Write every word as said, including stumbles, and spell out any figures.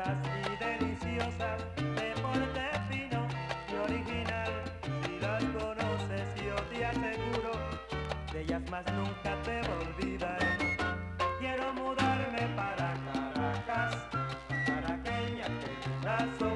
sabrosas y deliciosas, de porte fino y original. Si las conoces yo te aseguro, de ellas más nunca te olvidaré. Quiero mudarme para Caracas, caraqueña, que corazón.